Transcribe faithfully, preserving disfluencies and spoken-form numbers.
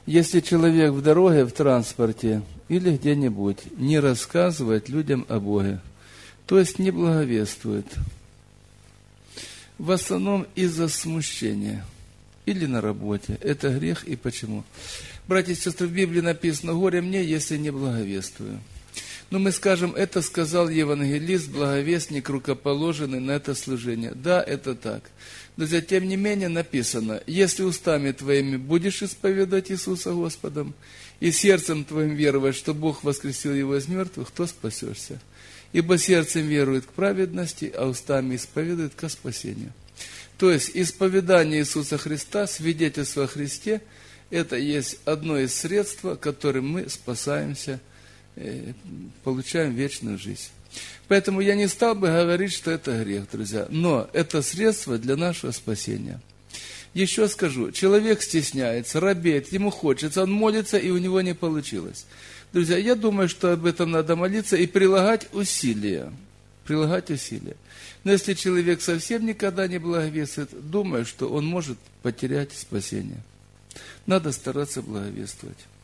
Если человек в дороге, в транспорте или где-нибудь не рассказывает людям о Боге, то есть не благовествует, в основном из-за смущения или на работе, это грех и почему? Братья и сестры, в Библии написано: «Горе мне, если не благовествую». Но мы скажем, это сказал евангелист, благовестник, рукоположенный на это служение. Да, это так. Друзья, тем не менее написано: если устами твоими будешь исповедовать Иисуса Господом, и сердцем твоим веровать, что Бог воскресил Его из мертвых, то спасешься. Ибо сердцем верует к праведности, а устами исповедует ко спасению. То есть, исповедание Иисуса Христа, свидетельство о Христе, это есть одно из средств, которым мы спасаемся, получаем вечную жизнь. Поэтому я не стал бы говорить, что это грех, друзья, но это средство для нашего спасения. Еще скажу, человек стесняется, робеет, ему хочется, он молится, и у него не получилось. Друзья, я думаю, что об этом надо молиться и прилагать усилия. Прилагать усилия. Но если человек совсем никогда не благовествует, думаю, что он может потерять спасение. Надо стараться благовествовать.